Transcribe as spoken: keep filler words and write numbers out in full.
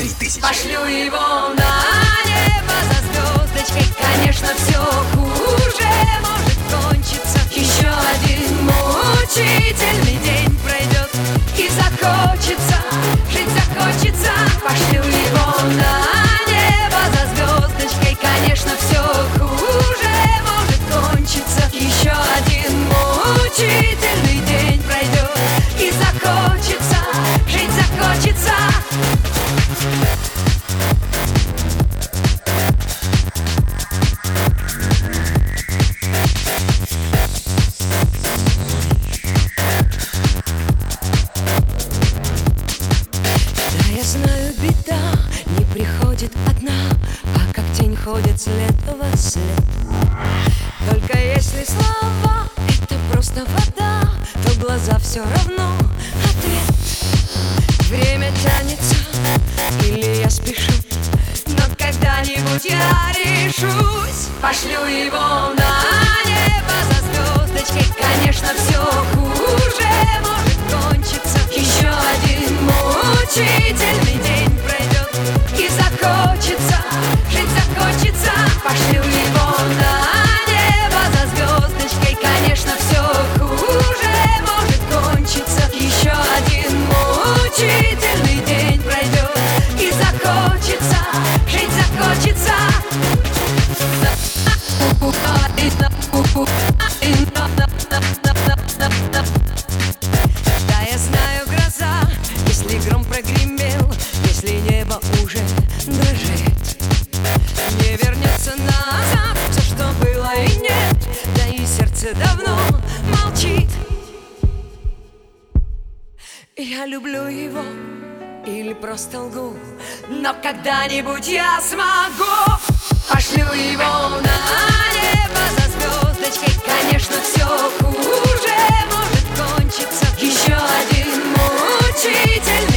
три тысячи. Пошлю его на небо за звездочкой. Конечно, все хуже может кончиться. Еще один мучительный день пройдет, и захочется, жить захочется. Пошлю его на небо за звездочкой. Конечно, все хуже может кончиться. Еще один мучительный день пройдет, и захочется, жить захочется. Знаю, беда не приходит одна, а как тень ходит след во след. Только если слова — это просто вода, то глаза все равно ответ. Время тянется, или я спешу, но когда-нибудь я решусь. Пошлю его на небо за звездочкой. Конечно, все хуже может кончиться. Еще один мучительный день пройдет, и захочется, жить захочется. Пошлю его на небо за звездочкой. Конечно, все хуже может кончиться. Еще один мучительный день пройдет, и захочется, жить захочется. Да, я знаю, гроза, если гром прогремел, если небо уже дрожит, не вернется назад все, что было и нет, да и сердце давно молчит. Я люблю его или просто лгу, но когда-нибудь я смогу. Пошлю его на небо за звездочкой. Конечно, все хуже может кончиться. Еще один мучительный